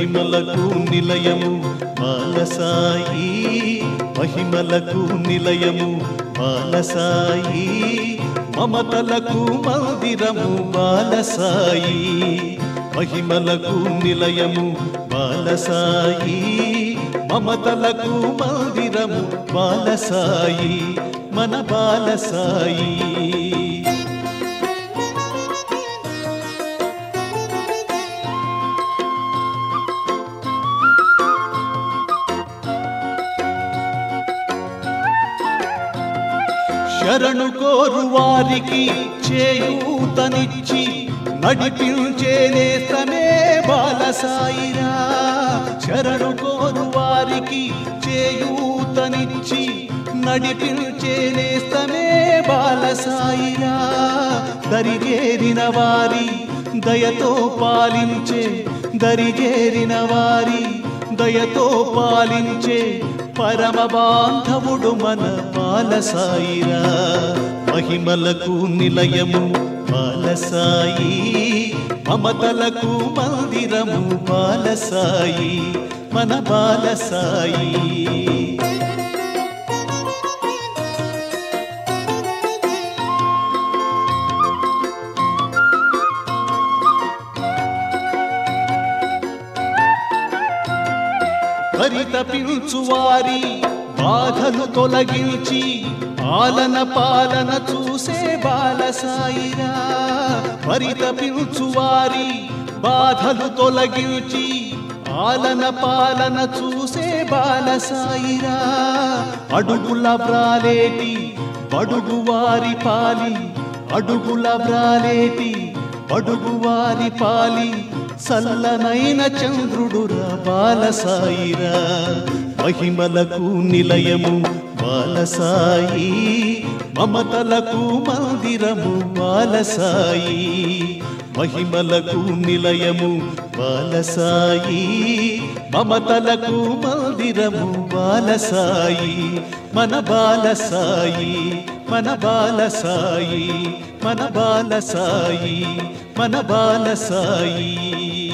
మహిమలకు నిలయము బాలసాయి మహిమలకు నిలయము బాలసాయి మమతలకు మందిరము బాలసాయి మహిమలకు నిలయము బాలసాయి మమతలకు మందిరము బాలసాయి మన బాలసాయి శరణు కోరు వారికి చేయూతనిచ్చి నడిపించే నేస్తమే బాలసాయిరా శరణు కోరు వారికి చేయూతనిచ్చి నడిపించే నేస్తమే బాలసాయిరా దరిజేరిన వారి దయతో పాలించే దరిజేరిన వారి దయతో పాలించే పరమ బాంధవుడు మన బాలసాయిరా మహిమలకు నిలయము బాలసాయి మమతలకు మందిరము బాలసాయి మన బాలసాయి పరితపించు వారి బాధలు తొలగించి ఆలన పాలన చూసే బాలసాయిరా పరితపించు వారి బాధలు తొలగించి ఆలన పాలన చూసే బాలసాయిరా అడుగుల బ్రాలేటి బడుగు వారి పాలి అడుగుల బ్రాలేటి బడుగు వారి పాలి సల్లనైన చంద్రుడురా బాలసాయిరా మహిమలకు నిలయము బాలసాయి మమతలకు మందిరము బాలసాయి మహిమలకు నిలయము బాలసాయి మమతలకు మందిరము బాలసాయి మన బాలసాయి మన బాలసాయి మన బాలసాయి మన బాలసాయి